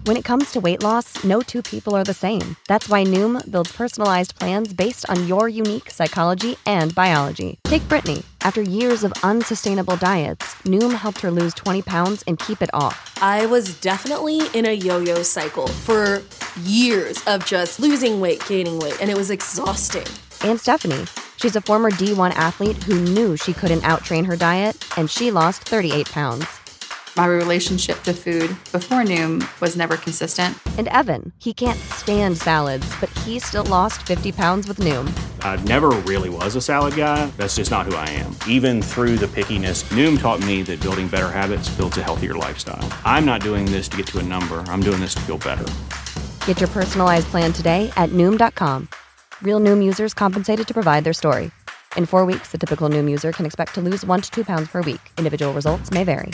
When it comes to weight loss, no two people are the same. That's why Noom builds personalized plans based on your unique psychology and biology. Take Brittany. After years of unsustainable diets, Noom helped her lose 20 pounds and keep it off. I was definitely in a yo-yo cycle for years of just losing weight, gaining weight, and it was exhausting. And Stephanie. She's a former D1 athlete who knew she couldn't out-train her diet, and she lost 38 pounds. My relationship to food before Noom was never consistent. And Evan, he can't stand salads, but he still lost 50 pounds with Noom. I never really was a salad guy. That's just not who I am. Even through the pickiness, Noom taught me that building better habits builds a healthier lifestyle. I'm not doing this to get to a number. I'm doing this to feel better. Get your personalized plan today at Noom.com. Real Noom users compensated to provide their story. In 4 weeks, the typical Noom user can expect to lose 1 to 2 pounds per week. Individual results may vary.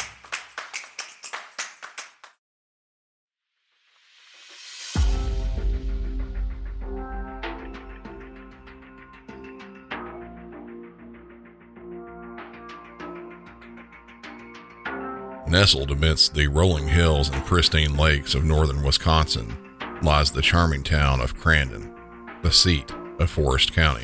Nestled amidst the rolling hills and pristine lakes of northern Wisconsin lies the charming town of Crandon, the seat of Forest County.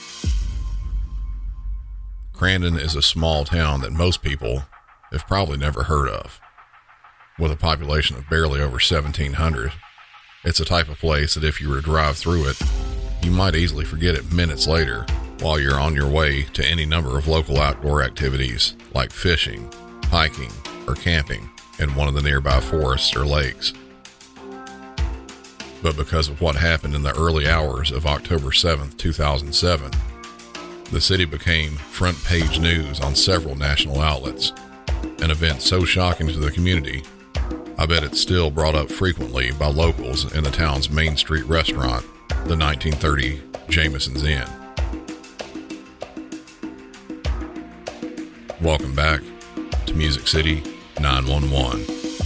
Crandon is a small town that most people have probably never heard of. With a population of barely over 1,700, it's a type of place that if you were to drive through it, you might easily forget it minutes later while you're on your way to any number of local outdoor activities like fishing, hiking, or camping in one of the nearby forests or lakes. But because of what happened in the early hours of October 7th, 2007, the city became front page news on several national outlets, an event so shocking to the community, I bet it's still brought up frequently by locals in the town's Main Street restaurant, the 1930 Jameson's Inn. Welcome back to Music City 911.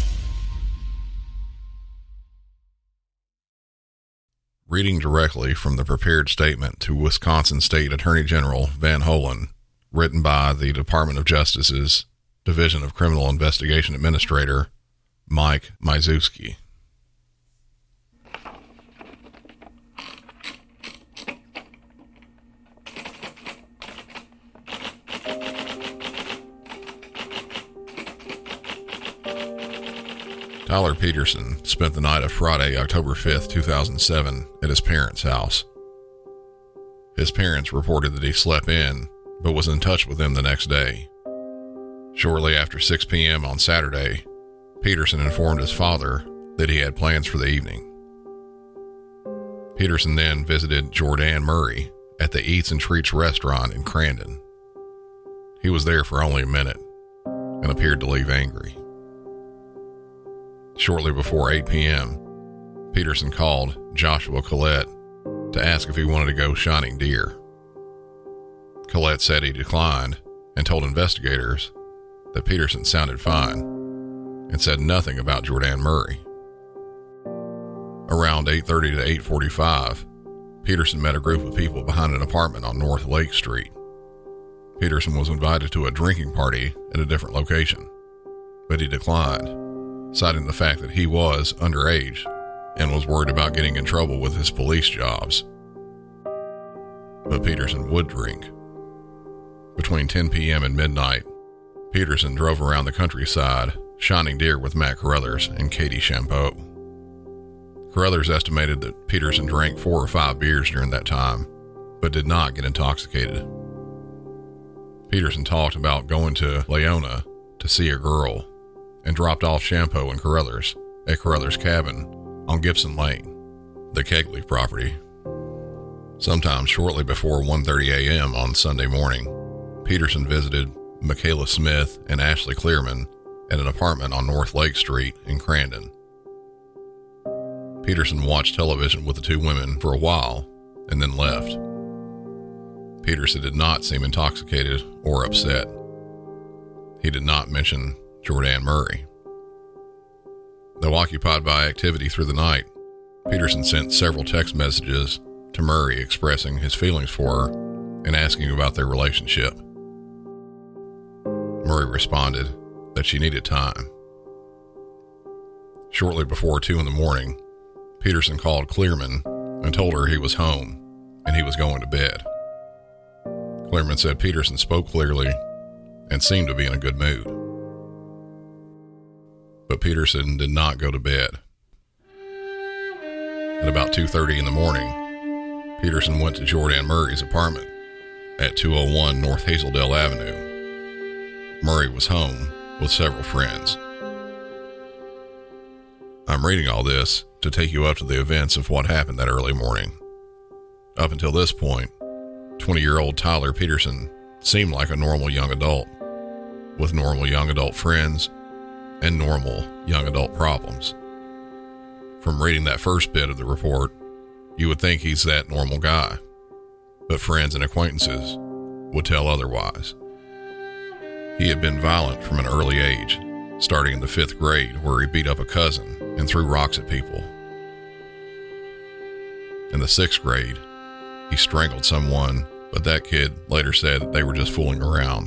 Reading directly from the prepared statement to Wisconsin State Attorney General Van Hollen, written by the Department of Justice's Division of Criminal Investigation Administrator, Mike Majewski. Tyler Peterson spent the night of Friday, October 5th, 2007, at his parents' house. His parents reported that he slept in, but was in touch with them the next day. Shortly after 6 p.m. on Saturday, Peterson informed his father that he had plans for the evening. Peterson then visited Jordan Murray at the Eats and Treats restaurant in Crandon. He was there for only a minute and appeared to leave angry. Shortly before 8 p.m., Peterson called Joshua Collette to ask if he wanted to go shining deer. Collette said he declined and told investigators that Peterson sounded fine and said nothing about Jordan Murray. Around 8:30 to 8:45, Peterson met a group of people behind an apartment on North Lake Street. Peterson was invited to a drinking party at a different location, but he declined, citing the fact that he was underage and was worried about getting in trouble with his police jobs. But Peterson would drink. Between 10 p.m. and midnight, Peterson drove around the countryside, shining deer with Matt Carruthers and Katie Champeau. Carruthers estimated that Peterson drank 4 or 5 beers during that time, but did not get intoxicated. Peterson talked about going to Leona to see a girl and dropped off Champeau and Carruthers at Carruthers' cabin on Gibson Lane, the Kegley property. Sometime shortly before 1:30 a.m. on Sunday morning, Peterson visited Michaela Smith and Ashley Clearman at an apartment on North Lake Street in Crandon. Peterson watched television with the two women for a while and then left. Peterson did not seem intoxicated or upset. He did not mention Jordan Murray. Though occupied by activity through the night, Peterson sent several text messages to Murray expressing his feelings for her and asking about their relationship. Murray responded that she needed time. Shortly before 2 in the morning, Peterson called Clearman and told her he was home and he was going to bed. Clearman said Peterson spoke clearly and seemed to be in a good mood. But Peterson did not go to bed. At about 2:30 in the morning, Peterson went to Jordan Murray's apartment at 201 North Hazeldale Avenue. Murray was home with several friends. I'm reading all this to take you up to the events of what happened that early morning. Up until this point, 20-year-old Tyler Peterson seemed like a normal young adult, with normal young adult friends and normal young adult problems. From reading that first bit of the report, you would think he's that normal guy, but friends and acquaintances would tell otherwise. He had been violent from an early age, starting in the 5th grade where he beat up a cousin and threw rocks at people. In the 6th grade, he strangled someone, but that kid later said that they were just fooling around.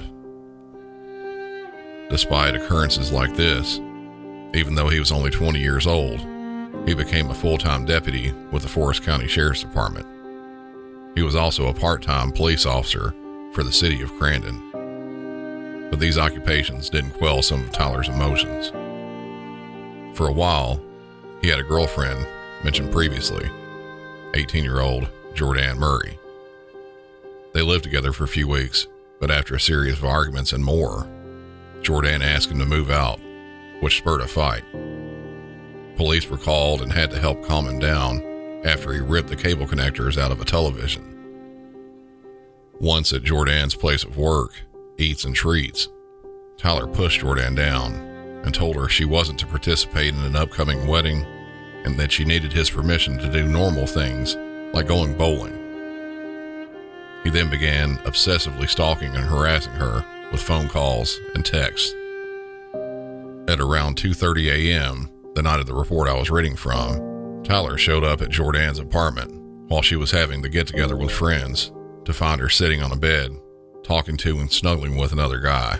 Despite occurrences like this, even though he was only 20 years old, he became a full-time deputy with the Forest County Sheriff's Department. He was also a part-time police officer for the city of Crandon. But these occupations didn't quell some of Tyler's emotions. For a while, he had a girlfriend mentioned previously, 18-year-old Jordan Murray. They lived together for a few weeks, but after a series of arguments and more, Jordan asked him to move out, which spurred a fight. Police were called and had to help calm him down after he ripped the cable connectors out of a television. Once at Jordan's place of work, Eats and Treats, Tyler pushed Jordan down and told her she wasn't to participate in an upcoming wedding and that she needed his permission to do normal things like going bowling. He then began obsessively stalking and harassing her with phone calls and texts. At around 2:30 a.m., the night of the report I was reading from, Tyler showed up at Jordan's apartment while she was having the get-together with friends to find her sitting on a bed, talking to and snuggling with another guy.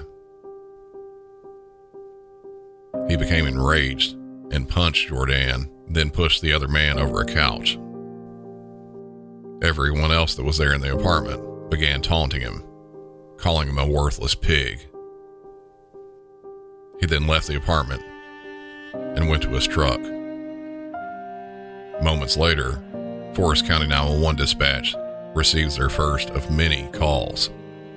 He became enraged and punched Jordan, then pushed the other man over a couch. Everyone else that was there in the apartment began taunting him, calling him a worthless pig. He then left the apartment and went to his truck. Moments later, Forest County 911 dispatch receives their first of many calls.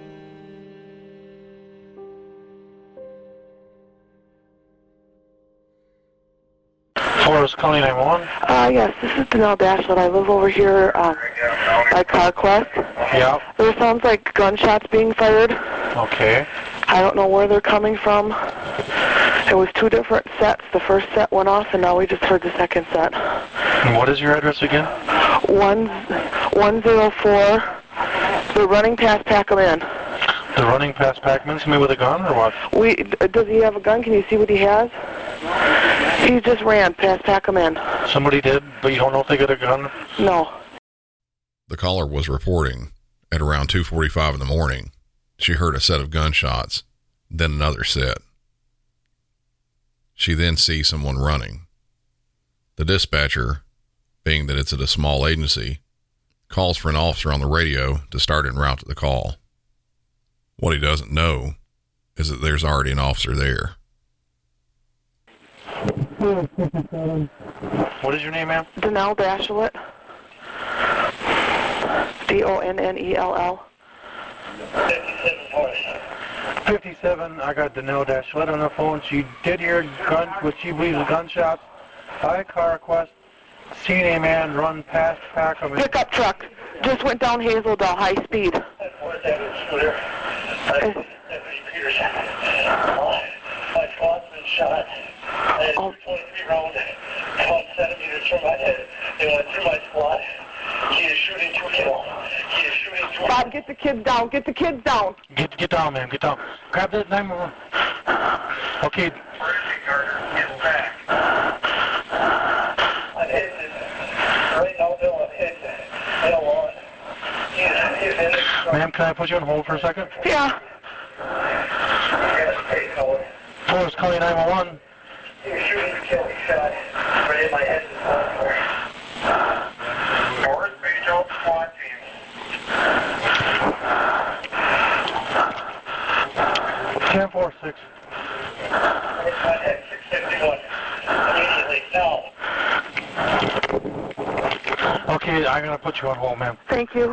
Forest County 911? Yes, this is Danelle Dashwood. I live over here by CarQuest. Yeah. There sounds like gunshots being fired. Okay. I don't know where they're coming from. It was 2 different sets. The first set went off, and now we just heard the second set. And what is your address again? 104. They're running past Packham Inn. They're running past Pac-Man? Somebody with a gun or what? Does he have a gun? Can you see what he has? He just ran past Packham Inn. Somebody did, but you don't know if they got a gun? No. The caller was reporting at around 2:45 in the morning. She heard a set of gunshots, then another set. She then sees someone running. The dispatcher, being that it's at a small agency, calls for an officer on the radio to start en route to the call. What he doesn't know is that there's already an officer there. What is your name, ma'am? Danelle Dashwood. Donnell. 57, I got Danelle Dashwood on the phone. She did hear what she believes are gunshots. By CarQuest, seen a man run past Packham. Pickup truck just went down Hazeldale, high speed. My squad's been shot. I had 23 rounds, about centimeters from my head. They went through my squad. He is shooting 2 kills. He is shooting 2 Bob, get the kids down. Get the kids down. Get down, man. Get down. Grab that 911. Okay. Get back. I'm hitting it. Right now, Bill, I'm hitting it. Bill on. Ma'am, can I put you on hold for a second? Yeah. Forest County 911. You're shooting to kill me. shot right in my head this morning. North Regional SWAT team. Ten 4-6. Contact 651. Immediately, now. Okay, I'm going to put you on hold, ma'am. Thank you.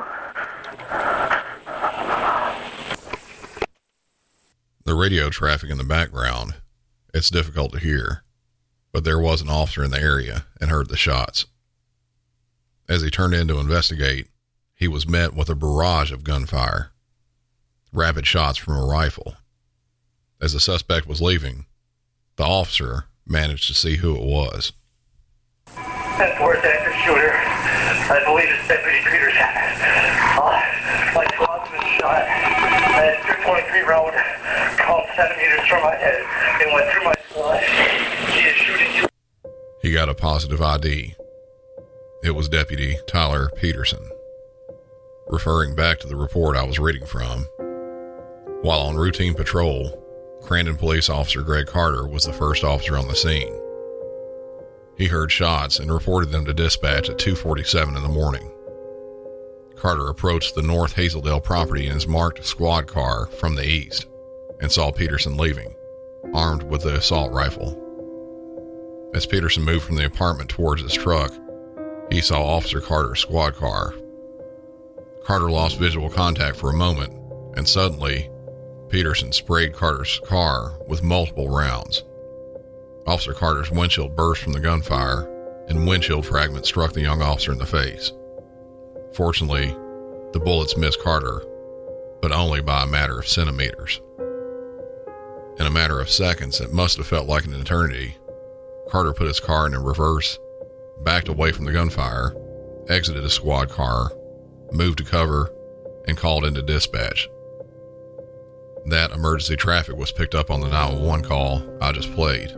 The radio traffic in the background, it's difficult to hear, but there was an officer in the area and heard the shots. As he turned in to investigate, he was met with a barrage of gunfire, rapid shots from a rifle. As the suspect was leaving, the officer managed to see who it was. That's worst active shooter. I believe it's Deputy Peterson. My squad's been shot. I had 223 round, about 7 meters from my head. It went through my squad. He is shooting. He got a positive ID. It was Deputy Tyler Peterson. Referring back to the report I was reading from, while on routine patrol, Crandon Police Officer Greg Carter was the first officer on the scene. He heard shots and reported them to dispatch at 2:47 in the morning. Carter approached the North Hazeldale property in his marked squad car from the east and saw Peterson leaving, armed with the assault rifle. As Peterson moved from the apartment towards his truck, he saw Officer Carter's squad car. Carter lost visual contact for a moment, and suddenly, Peterson sprayed Carter's car with multiple rounds. Officer Carter's windshield burst from the gunfire, and windshield fragments struck the young officer in the face. Fortunately, the bullets missed Carter, but only by a matter of centimeters. In a matter of seconds, it must have felt like an eternity, Carter put his car into reverse, backed away from the gunfire, exited his squad car, moved to cover, and called into dispatch. That emergency traffic was picked up on the 911 call I just played.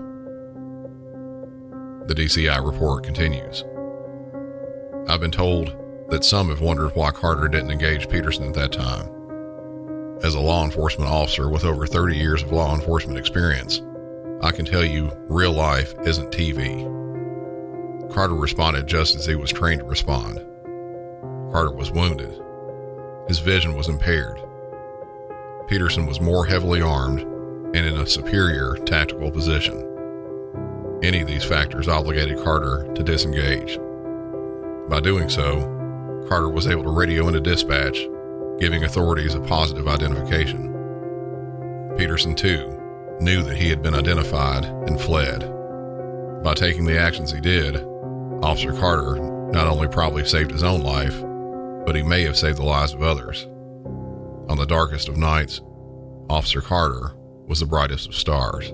The DCI report continues. I've been told that some have wondered why Carter didn't engage Peterson at that time. As a law enforcement officer with over 30 years of law enforcement experience, I can tell you real life isn't TV. Carter responded just as he was trained to respond. Carter was wounded. His vision was impaired. Peterson was more heavily armed and in a superior tactical position. Any of these factors obligated Carter to disengage. By doing so, Carter was able to radio into dispatch, giving authorities a positive identification. Peterson, too, knew that he had been identified and fled. By taking the actions he did, Officer Carter not only probably saved his own life, but he may have saved the lives of others. On the darkest of nights, Officer Carter was the brightest of stars.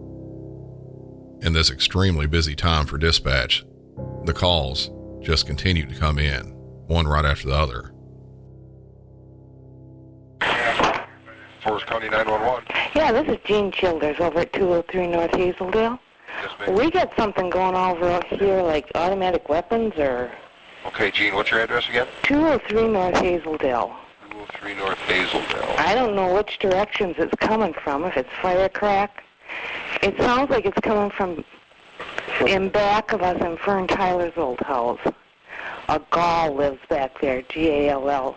In this extremely busy time for dispatch, the calls just continued to come in, one right after the other. Forest County 911. Yeah, this is Jean Childers over at 203 North Hazeldale. Yes, ma'am. We got something going on over here, like automatic weapons or... Okay, Jean, what's your address again? 203 North Hazeldale. 203 North Hazeldale. I don't know which directions it's coming from, if it's Firecrack. It sounds like it's coming from in back of us in Fern Tyler's old house. A Gall lives back there, Gall.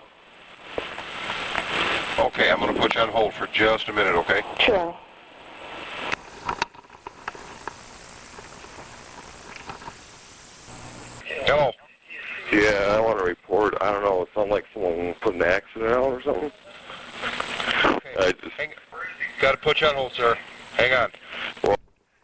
Okay, I'm going to put you on hold for just a minute, okay? Sure. Hello. Yeah, I want to report. I don't know. It sounds like someone put an accident out or something. Okay. Got to put you on hold, sir. Hang on. Well,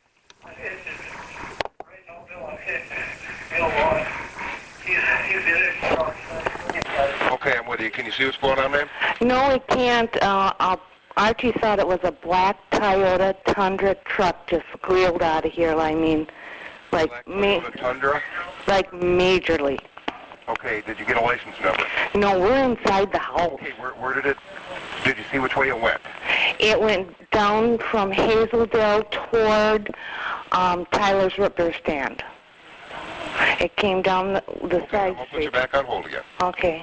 okay, I'm with you. Can you see what's going on, ma'am? No, we can't. Archie thought it was a black Toyota Tundra truck just squealed out of here. I mean, like Black Toyota Tundra? like majorly. Okay, did you get a license number? No, we're inside the house. Okay, where did you see which way it went? It went down from Hazeldale toward Tyler's Root Beer Stand. It came down the side I'll put street. you back on hold again. Okay.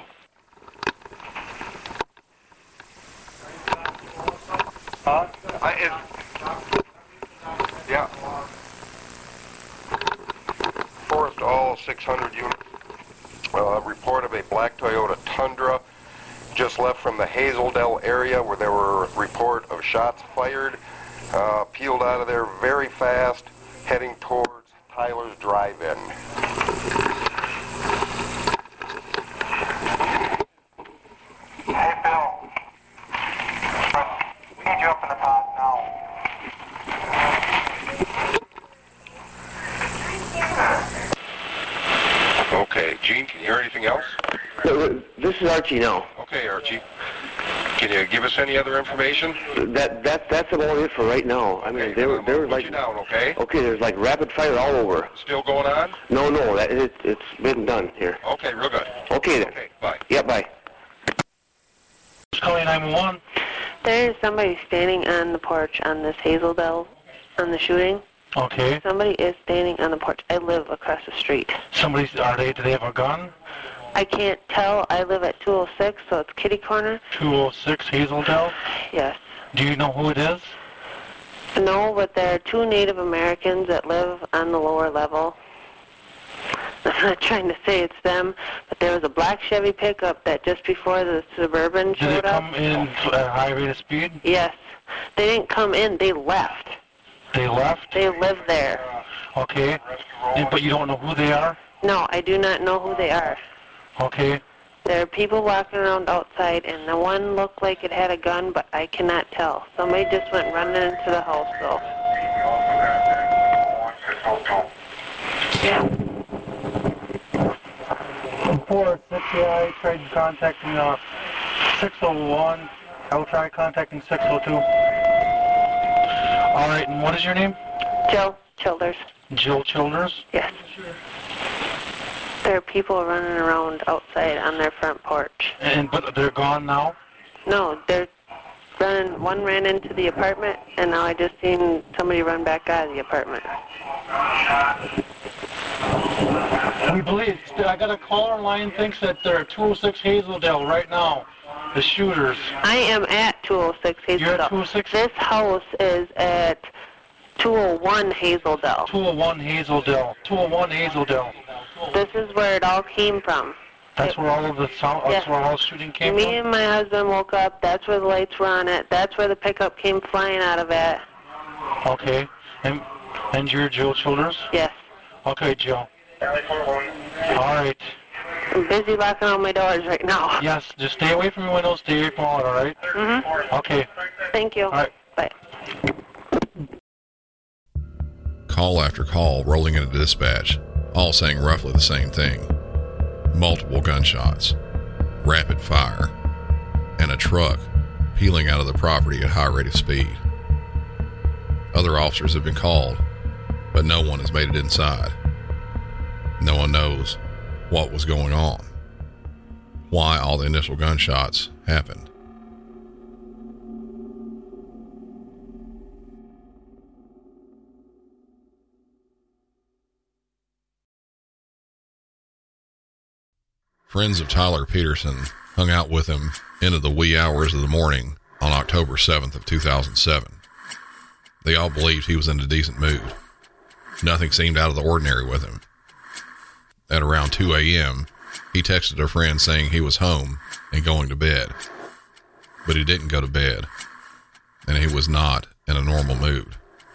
Yeah. 600 unit. Report of a black Toyota Tundra just left from the Hazeldale area where there were a report of shots fired. Peeled out of there very fast, heading towards Tyler's Drive-In. Hey, Bill. We need you up in the top now. Okay, Gene, can you hear anything else? This is Archie now. Okay, Archie. Can you give us any other information? That's about it for right now. I mean, Okay, they were put like you down, okay? Okay, there's like rapid fire all over. Still going on? No, it's been done here. Okay, real good. Okay then. Okay, bye. Yeah, bye. Calling 911. There's somebody standing on the porch on this Hazeldale on the shooting. Okay. Somebody is standing on the porch. I live across the street. Do they have a gun? I can't tell. I live at 206, so it's kitty corner. 206 Hazeldale? Yes. Do you know who it is? No, but there are two Native Americans that live on the lower level. I'm not trying to say it's them, but there was a black Chevy pickup that just before the Suburban showed up. Did it come in at a high rate of speed? Yes. They didn't come in. They left. They left? They live there. Okay. But you don't know who they are? No, I do not know who they are. Okay. There are people walking around outside, and the one looked like it had a gun, but I cannot tell. Somebody just went running into the house, though. Yeah. 406, I tried contacting 601. I'll try contacting 602. All right, and what is your name? Jill Childers. Jill Childers? Yes. There are people running around outside on their front porch. But they're gone now? No, they're running. One ran into the apartment, and now I just seen somebody run back out of the apartment. We believe, I got a caller line thinks that they're at 206 Hazeldale right now, the shooters. I am at 206 Hazeldale. You're at 206? This house is at 201 Hazeldale. 201 Hazeldale. 201 Hazeldale. This is where it all came from. That's where all of the sound, that's where all the shooting came Me from? and my husband woke up. That's where the lights were on it. That's where the pickup came flying out of it. Okay. And you're Jill Childers? Yes. Okay, Jill. All right. I'm busy locking all my doors right now. Yes, just stay away from your windows, stay away from all, all right? Mm-hmm. Okay. Thank you. All right. Bye. Call after call rolling into dispatch, all saying roughly the same thing. Multiple gunshots, rapid fire, and a truck peeling out of the property at high rate of speed. Other officers have been called, but no one has made it inside. No one knows what was going on, why all the initial gunshots happened. Friends of Tyler Peterson hung out with him into the wee hours of the morning on October 7th of 2007. They all believed he was in a decent mood. Nothing seemed out of the ordinary with him. At around 2 a.m., he texted a friend saying he was home and going to bed. But he didn't go to bed, and he was not in a normal mood.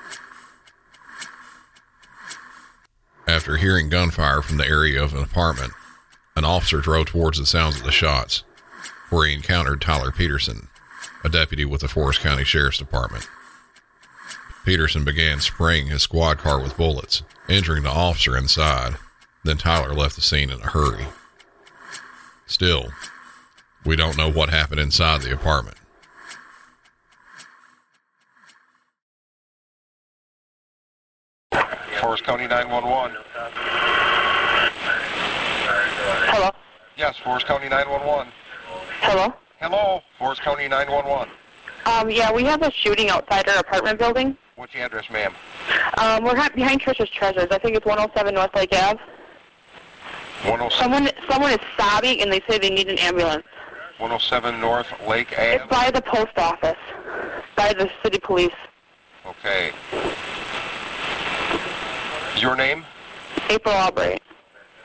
After hearing gunfire from the area of an apartment, an officer drove towards the sounds of the shots, where he encountered Tyler Peterson, a deputy with the Forest County Sheriff's Department. Peterson began spraying his squad car with bullets, injuring the officer inside. Then Tyler left the scene in a hurry. Still, we don't know what happened inside the apartment. Forest County 911. Hello? Yes, Forest County 911. Hello? Hello, Forest County 911. Yeah, we have a shooting outside our apartment building. What's the address, ma'am? We're behind Trish's Treasures. I think it's 107 North Lake Ave. 107. Someone is sobbing, and they say they need an ambulance. 107 North Lake Ave? It's by the post office, by the city police. Okay. Your name? April Albright.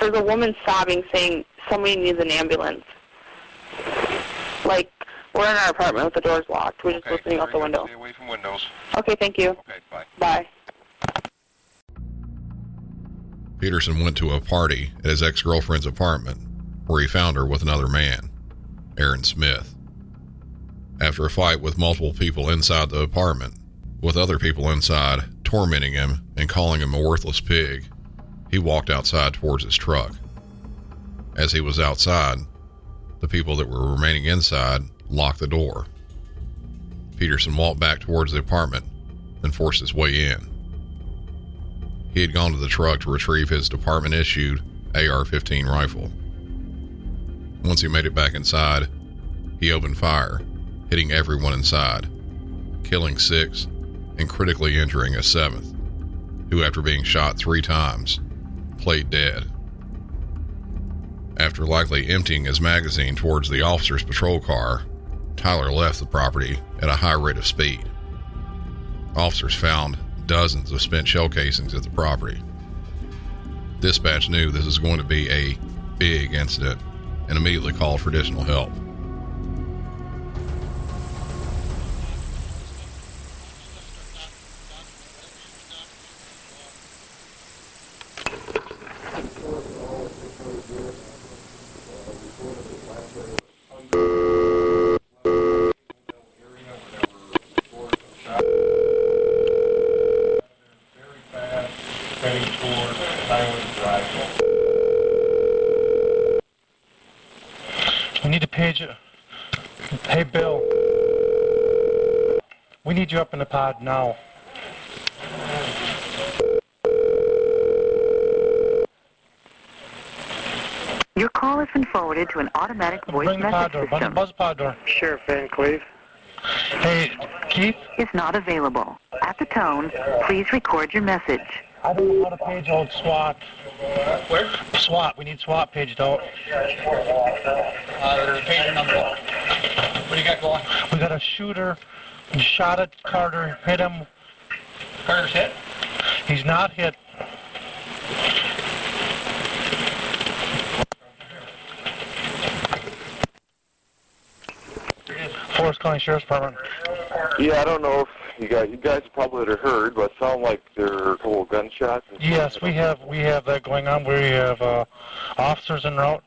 There's a woman sobbing saying somebody needs an ambulance. Like, we're in our apartment with the doors locked. We're just listening out the window. Stay away from windows. Okay, thank you. Okay, bye. Bye. Peterson went to a party at his ex-girlfriend's apartment where he found her with another man, Aaron Smith. After a fight with multiple people inside the apartment, with other people inside tormenting him and calling him a worthless pig, he walked outside towards his truck. As he was outside, the people that were remaining inside locked the door. Peterson walked back towards the apartment and forced his way in. He had gone to the truck to retrieve his department-issued AR-15 rifle. Once he made it back inside, he opened fire, hitting everyone inside, killing 6 and critically injuring a 7th, who, after being shot 3 times, played dead. After likely emptying his magazine towards the officer's patrol car, Tyler left the property at a high rate of speed. Officers found dozens of spent shell casings at the property. Dispatch knew this was going to be a big incident and immediately called for additional help. We need to page it. Hey, Bill. We need you up in the pod now. Your call has been forwarded to an automatic voice Bring the pod message door. system. Buzz the pod door. Sheriff Van Cleve. Hey, Keith? Is not available. At the tone, please record your message. I don't know how to page out SWAT. Where? SWAT. We need SWAT paged out. There's a pager number. What do you got going? We got a shooter. He shot at Carter. Hit him. Carter's hit? He's not hit. Forest County Sheriff's Department. Yeah, I don't know if you guys probably have heard, but it sounds like there are a couple of gunshots. Yes, we have that going on. We have officers en route.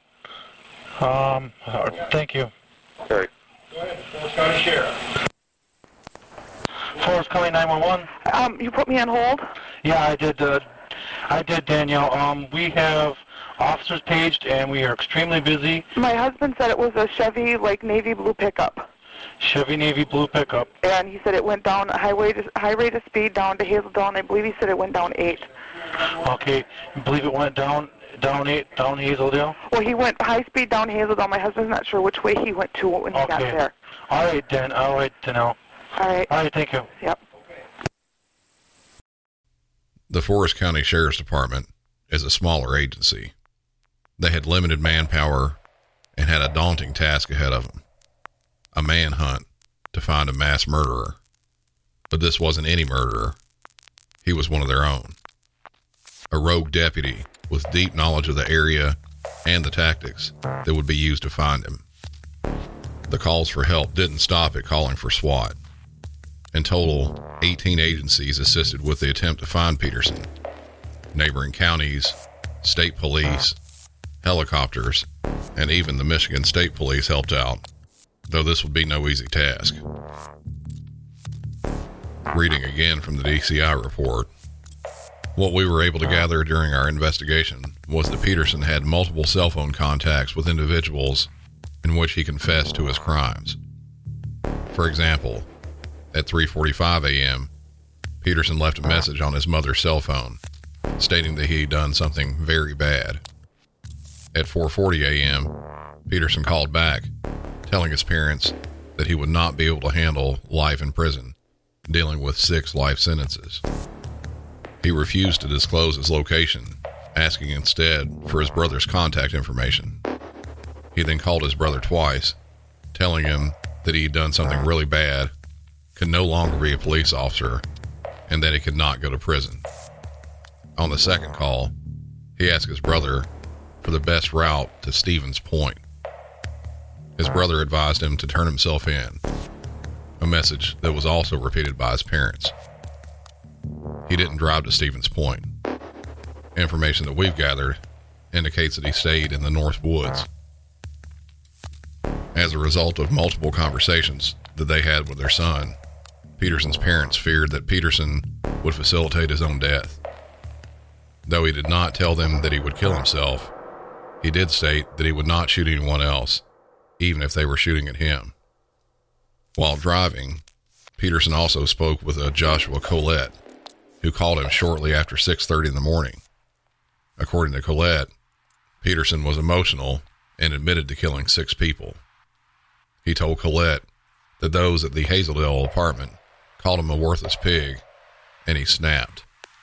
Thank you. Okay. Go ahead, Forest County Sheriff. Forest County 911. You put me on hold? Yeah, I did, Danielle. We have officers paged, and we are extremely busy. My husband said it was a Chevy, like, navy blue pickup. Chevy navy blue pickup. And he said it went down high rate of speed down to Hazeldale, and I believe he said it went down 8. Okay, you believe it went down 8, down Hazeldale? Well, he went high speed down Hazeldale. My husband's not sure which way he went to when he got there. All right, then. All right, Danielle. All right. All right, thank you. Yep. The Forest County Sheriff's Department is a smaller agency. They had limited manpower and had a daunting task ahead of them. A manhunt to find a mass murderer. But this wasn't any murderer. He was one of their own. A rogue deputy with deep knowledge of the area and the tactics that would be used to find him. The calls for help didn't stop at calling for SWAT. In total, 18 agencies assisted with the attempt to find Peterson. Neighboring counties, state police, helicopters, and even the Michigan State Police helped out, though this would be no easy task. Reading again from the DCI report, what we were able to gather during our investigation was that Peterson had multiple cell phone contacts with individuals in which he confessed to his crimes. For example, at 3:45 a.m., Peterson left a message on his mother's cell phone stating that he had done something very bad. At 4:40 a.m., Peterson called back, telling his parents that he would not be able to handle life in prison, dealing with 6 life sentences. He refused to disclose his location, asking instead for his brother's contact information. He then called his brother twice, telling him that he had done something really bad, could no longer be a police officer, and that he could not go to prison. On the second call, he asked his brother for the best route to Stevens Point. His brother advised him to turn himself in, a message that was also repeated by his parents. He didn't drive to Stevens Point. Information that we've gathered indicates that he stayed in the North Woods. As a result of multiple conversations that they had with their son, Peterson's parents feared that Peterson would facilitate his own death. Though he did not tell them that he would kill himself, he did state that he would not shoot anyone else, even if they were shooting at him. While driving, Peterson also spoke with a Joshua Collette, who called him shortly after 6:30 in the morning. According to Collette, Peterson was emotional and admitted to killing 6 people. He told Collette that those at the Hazeldale apartment called him a worthless pig, and he snapped.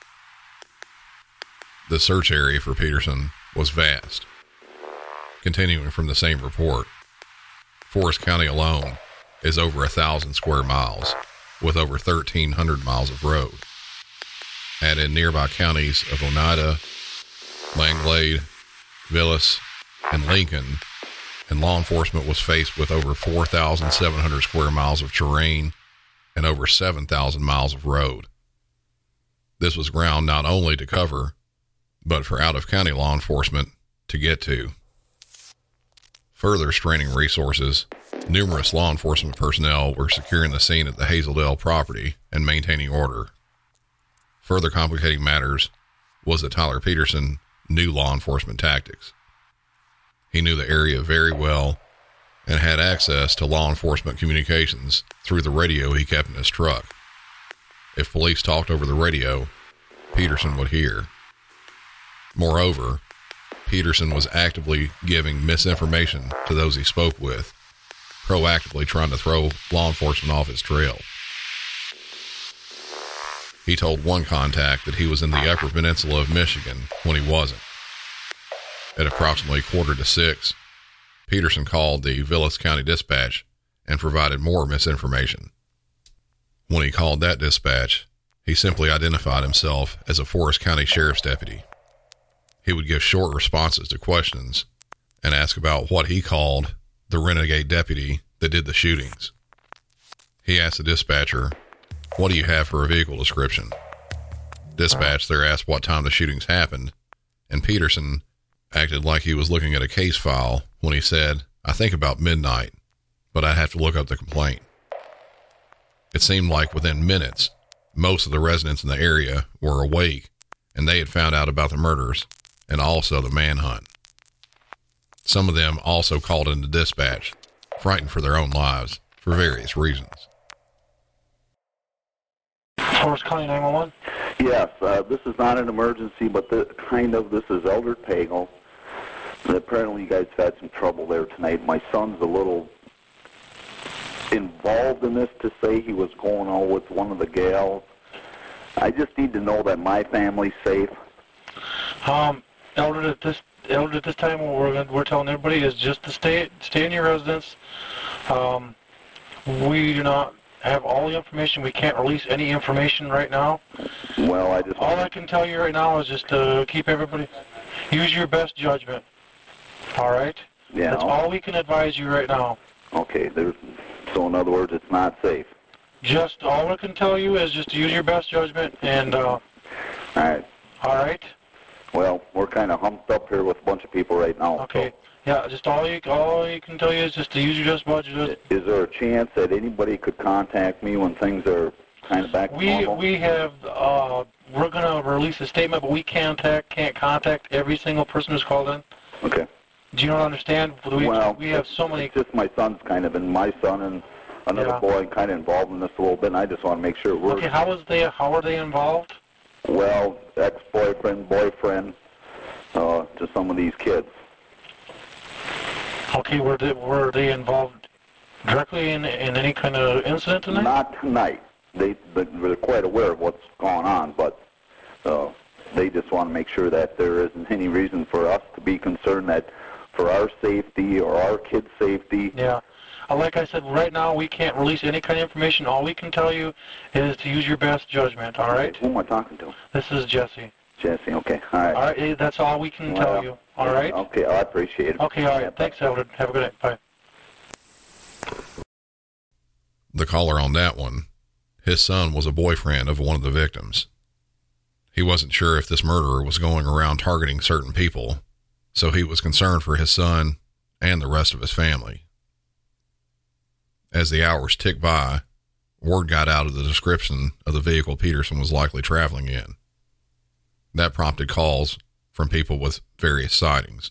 The search area for Peterson was vast. Continuing from the same report, Forest County alone is over 1,000 square miles, with over 1,300 miles of road. Add in nearby counties of Oneida, Langlade, Vilas, and Lincoln, and law enforcement was faced with over 4,700 square miles of terrain and over 7,000 miles of road. This was ground not only to cover, but for out-of-county law enforcement to get to. Further straining resources, numerous law enforcement personnel were securing the scene at the Hazeldale property and maintaining order. Further complicating matters was that Tyler Peterson knew law enforcement tactics. He knew the area very well and had access to law enforcement communications through the radio he kept in his truck. If police talked over the radio, Peterson would hear. Moreover, Peterson was actively giving misinformation to those he spoke with, proactively trying to throw law enforcement off his trail. He told one contact that he was in the Upper Peninsula of Michigan when he wasn't. At approximately 5:45, Peterson called the Vilas County Dispatch and provided more misinformation. When he called that dispatch, he simply identified himself as a Forest County Sheriff's deputy. He would give short responses to questions and ask about what he called the renegade deputy that did the shootings. He asked the dispatcher, "What do you have for a vehicle description?" Dispatch there asked what time the shootings happened, and Peterson acted like he was looking at a case file when he said, "I think about midnight, but I'd have to look up the complaint." It seemed like within minutes, most of the residents in the area were awake and they had found out about the murders and also the manhunt. Some of them also called into dispatch, frightened for their own lives for various reasons. Forest County 911? Yes, this is not an emergency, but this is Elder Pagel. And apparently you guys have had some trouble there tonight. My son's a little involved in this to say he was going on with one of the gals. I just need to know that my family's safe. Elder, at this time, what we're telling everybody is just to stay in your residence. We do not have all the information. We can't release any information right now. Well, all I can tell you right now is just to keep everybody, use your best judgment. All right? Yeah. That's all we can advise you right now. Okay, so in other words, it's not safe. Just all I can tell you is just to use your best judgment and, all right. All right? Well, we're kind of humped up here with a bunch of people right now. Okay. So. Yeah, just all you can tell you is just to use your best budget. Is there a chance that anybody could contact me when things are kind of back to normal? We have, we're going to release a statement, but we can't contact every single person who's called in. Okay. Do you not understand? We have so many. It's just my son's kind of, and my son and another boy kind of involved in this a little bit, and I just want to make sure we're... Okay, how are they involved? Well, ex-boyfriend, boyfriend, to some of these kids. Okay, were they involved directly in any kind of incident tonight? Not tonight. They're quite aware of what's going on, but they just want to make sure that there isn't any reason for us to be concerned that for our safety or our kids' safety. Yeah. Like I said, right now we can't release any kind of information. All we can tell you is to use your best judgment, all right? Who am I talking to? This is Jesse. Jesse. Okay. All right. All right. That's all we can tell you. All right. Okay. I appreciate it. Okay. All right. Thanks, Eldred. Have a good day. Bye. The caller on that one, his son was a boyfriend of one of the victims. He wasn't sure if this murderer was going around targeting certain people, so he was concerned for his son and the rest of his family. As the hours ticked by, word got out of the description of the vehicle Peterson was likely traveling in. That prompted calls from people with various sightings.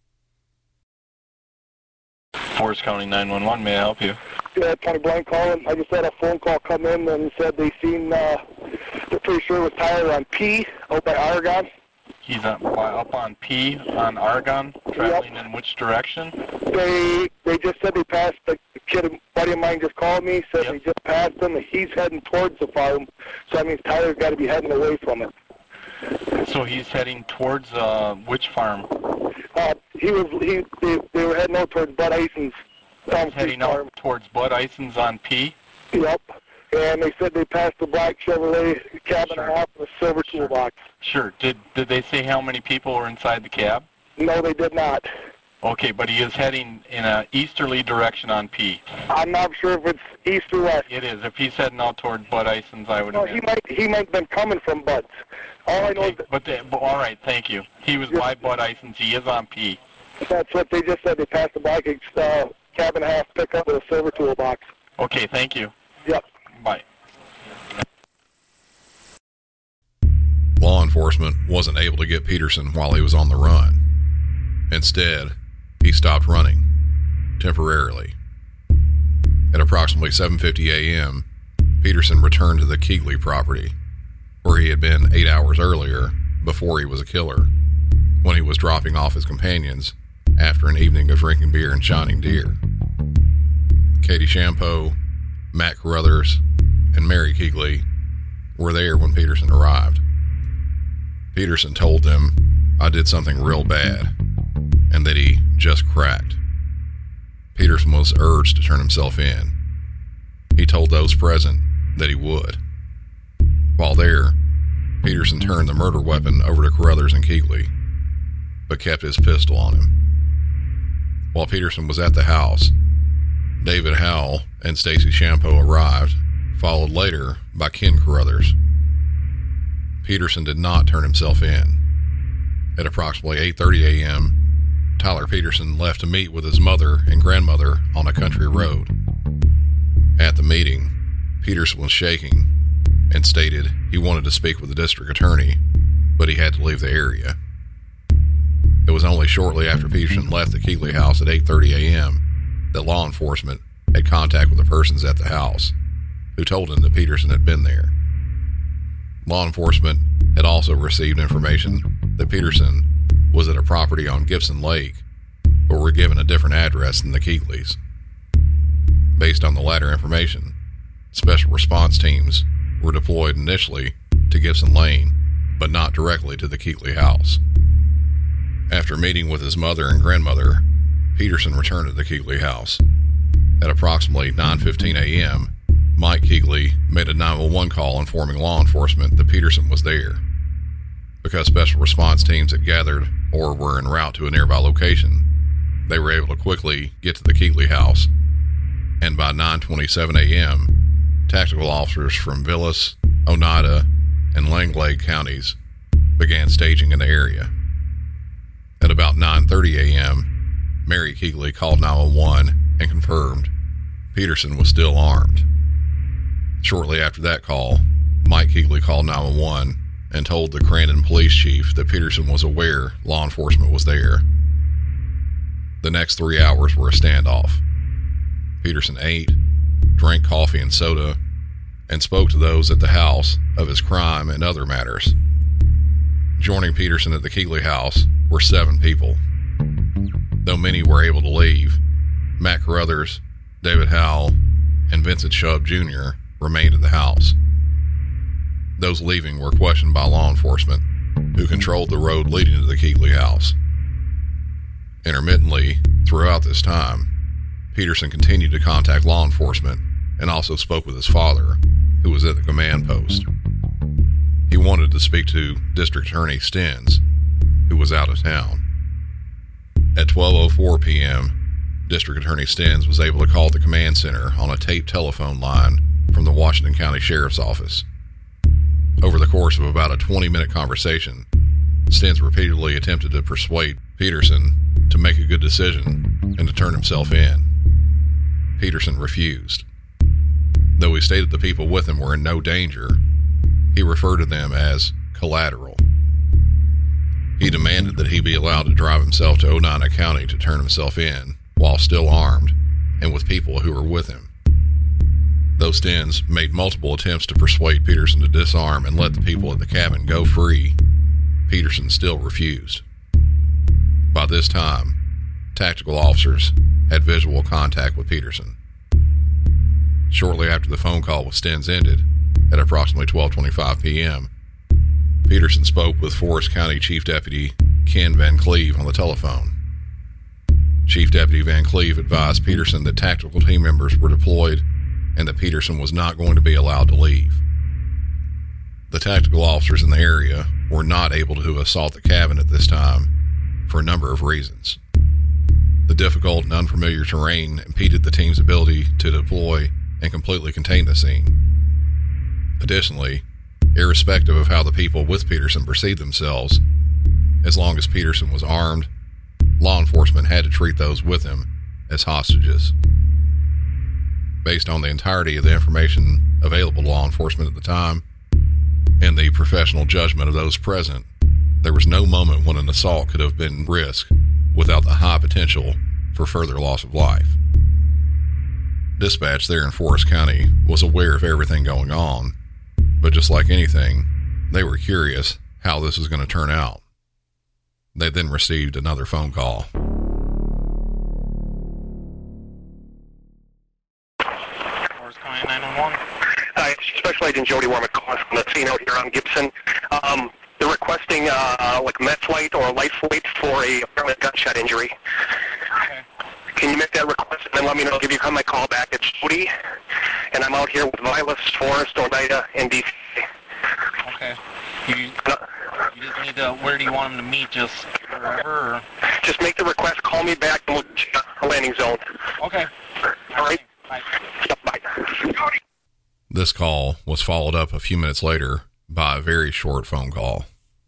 Forest County 911, may I help you? Yeah, County Blank calling. I just had a phone call come in and said they seen, they're pretty sure it was Tyler on P, out by Argonne. He's up on P on Argonne, traveling in which direction? They just said they passed, the kid, a buddy of mine just called me, said they just passed him, and he's heading towards the farm, so that means Tyler's got to be heading away from it. So he's heading towards which farm? They were heading out towards Bud Ison's. Heading out towards Bud Ison's on P? Yep. And they said they passed the black Chevrolet cab and a half with a silver toolbox. Sure. Did they say how many people were inside the cab? No, they did not. Okay, but he is heading in a easterly direction on P. I'm not sure if it's east or west. It is. If he's heading out toward Bud Ison's, I would. No, he might have been coming from Bud's. All I know is that. But all right, thank you. He was by Bud Ison's. He is on P. That's what they just said. They passed the black cab and a half pickup with a silver toolbox. Okay, thank you. Yep. Bye. Law enforcement wasn't able to get Peterson while he was on the run. Instead, he stopped running, temporarily. At approximately 7:50 a.m., Peterson returned to the Keegley property, where he had been 8 hours earlier before he was a killer, when he was dropping off his companions after an evening of drinking beer and shining deer. Katie Champeau, Matt Carruthers, and Mary Keegley were there when Peterson arrived. Peterson told them, "I did something real bad," and that he just cracked. Peterson was urged to turn himself in. He told those present that he would. While there, Peterson turned the murder weapon over to Carruthers and Keegley, but kept his pistol on him. While Peterson was at the house, David Howell and Stacy Champeau arrived, followed later by Ken Carruthers. Peterson did not turn himself in. At approximately 8:30 a.m., Tyler Peterson left to meet with his mother and grandmother on a country road. At the meeting, Peterson was shaking and stated he wanted to speak with the district attorney, but he had to leave the area. It was only shortly after Peterson left the Keegley house at 8:30 a.m. that law enforcement had contact with the persons at the house, who told him that Peterson had been there. Law enforcement had also received information that Peterson was at a property on Gibson Lake, but were given a different address than the Keegleys. Based on the latter information, special response teams were deployed initially to Gibson Lane, but not directly to the Keegley house. After meeting with his mother and grandmother, Peterson returned to the Keegley house. At approximately 9:15 a.m., Mike Keegley made a 911 call informing law enforcement that Peterson was there. Because special response teams had gathered or were en route to a nearby location, they were able to quickly get to the Keegley house, and by 9:27 a.m., tactical officers from Vilas, Oneida, and Langley counties began staging in the area. At about 9:30 a.m., Mary Keegley called 911 and confirmed Peterson was still armed. Shortly after that call, Mike Keegley called 911 and told the Crandon police chief that Peterson was aware law enforcement was there. The next 3 hours were a standoff. Peterson ate, drank coffee and soda, and spoke to those at the house of his crime and other matters. Joining Peterson at the Keegley house were 7 people. Though many were able to leave, Matt Carruthers, David Howell, and Vincent Shub Jr. remained at the house. Those leaving were questioned by law enforcement, who controlled the road leading to the Keegley house. Intermittently, throughout this time, Peterson continued to contact law enforcement and also spoke with his father, who was at the command post. He wanted to speak to District Attorney Stens, who was out of town. At 12:04 p.m., District Attorney Stens was able to call the command center on a taped telephone line from the Washington County Sheriff's Office. Over the course of about a 20-minute conversation, Stens repeatedly attempted to persuade Peterson to make a good decision and to turn himself in. Peterson refused. Though he stated the people with him were in no danger, he referred to them as collateral. He demanded that he be allowed to drive himself to Oneida County to turn himself in while still armed and with people who were with him. Though Stens made multiple attempts to persuade Peterson to disarm and let the people in the cabin go free, Peterson still refused. By this time, tactical officers had visual contact with Peterson. Shortly after the phone call with Stens ended, at approximately 12:25 p.m., Peterson spoke with Forest County Chief Deputy Ken Van Cleve on the telephone. Chief Deputy Van Cleve advised Peterson that tactical team members were deployed and that Peterson was not going to be allowed to leave. The tactical officers in the area were not able to assault the cabin at this time for a number of reasons. The difficult and unfamiliar terrain impeded the team's ability to deploy and completely contain the scene. Additionally, irrespective of how the people with Peterson perceived themselves, as long as Peterson was armed, law enforcement had to treat those with him as hostages. Based on the entirety of the information available to law enforcement at the time and the professional judgment of those present, there was no moment when an assault could have been risked without the high potential for further loss of life. Dispatch there in Forest County was aware of everything going on, but just like anything, they were curious how this was going to turn out. They then received another phone call. Forest County 911. Hi, Special Agent Jody Warmick calling from the scene out here on Gibson. They're requesting like med flight or life flight for a permanent gunshot injury. Okay. Can you make that request and then let me know? I'll give you my call back. It's Jody, and I'm out here with Vilas, Forest, Oneida, and DC. Okay. You just need to, where do you want them to meet? Just wherever? Or? Just make the request, call me back, and we'll check the landing zone. Okay. All right? Bye. Yep, bye. This call was followed up a few minutes later by a very short phone call.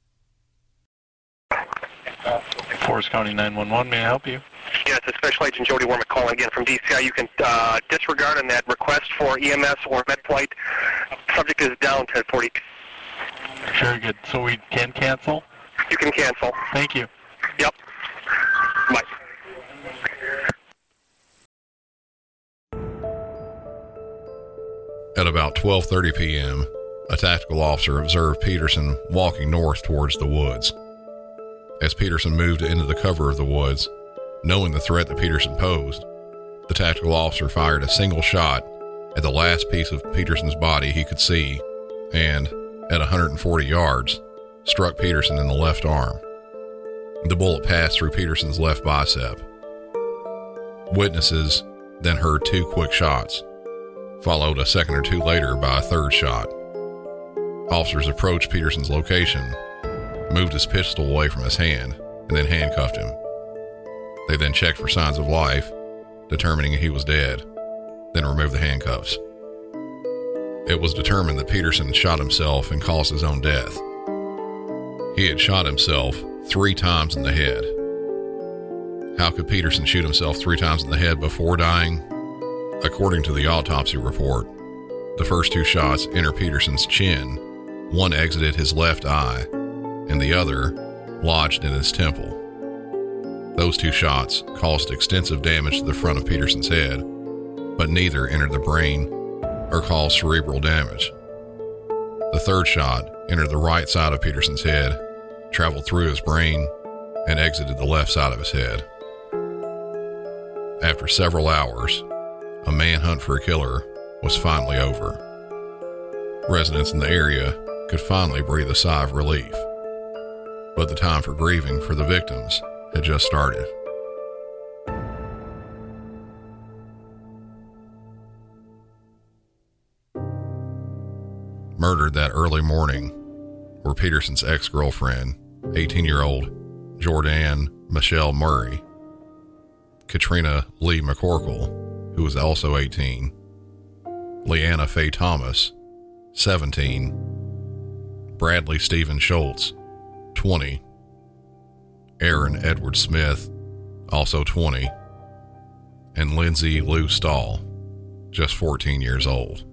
Forest County 911, may I help you? Yes, it's Special Agent Jody Warmick calling again from DCI. You can disregard on that request for EMS or med flight. Subject is down 1040. Very good. So we can cancel? You can cancel. Thank you. Yep. Bye. At about 12:30 p.m., a tactical officer observed Peterson walking north towards the woods. As Peterson moved into the cover of the woods, knowing the threat that Peterson posed, the tactical officer fired a single shot at the last piece of Peterson's body he could see and, at 140 yards, struck Peterson in the left arm. The bullet passed through Peterson's left bicep. Witnesses then heard two quick shots, followed a second or two later by a third shot. Officers approached Peterson's location, moved his pistol away from his hand, and then handcuffed him. They then checked for signs of life, determining he was dead, then removed the handcuffs. It was determined that Peterson shot himself and caused his own death. He had shot himself 3 times in the head. How could Peterson shoot himself 3 times in the head before dying? According to the autopsy report, the first 2 shots entered Peterson's chin, one exited his left eye, and the other lodged in his temple. Those 2 shots caused extensive damage to the front of Peterson's head, but neither entered the brain or caused cerebral damage. The third shot entered the right side of Peterson's head, traveled through his brain, and exited the left side of his head. After several hours, a manhunt for a killer was finally over. Residents in the area could finally breathe a sigh of relief, but the time for grieving for the victims had just started. Murdered that early morning, were Peterson's ex-girlfriend, 18-year-old Jordan Michelle Murray, Katrina Lee McCorkle, who was also 18, Leanna Faye Thomas, 17, Bradley Stephen Schultz, 20, Aaron Edward Smith, also 20, and Lindsay Lou Stahl, just 14 years old.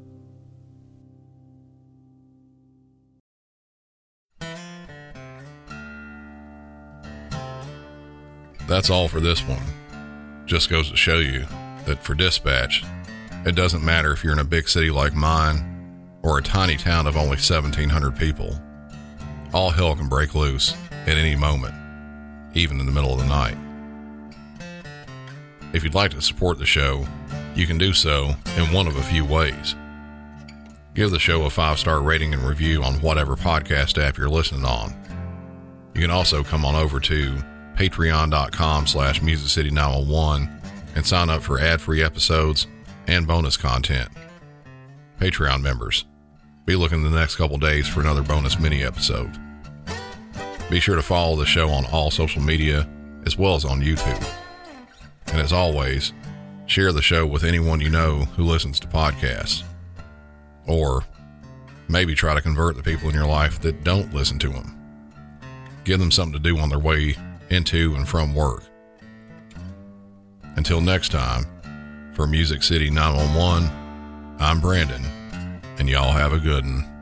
That's all for this one. Just goes to show you that for dispatch, it doesn't matter if you're in a big city like mine or a tiny town of only 1,700 people. All hell can break loose at any moment, even in the middle of the night. If you'd like to support the show, you can do so in one of a few ways. Give the show a 5-star rating and review on whatever podcast app you're listening on. You can also come on over to patreon.com/MusicCity911 and sign up for ad-free episodes and bonus content. Patreon members, be looking the next couple days for another bonus mini episode. Be sure to follow the show on all social media as well as on YouTube. And as always, share the show with anyone you know who listens to podcasts. Or maybe try to convert the people in your life that don't listen to them. Give them something to do on their way into and from work. Until next time, for Music City 911, I'm Brandon, and y'all have a good one.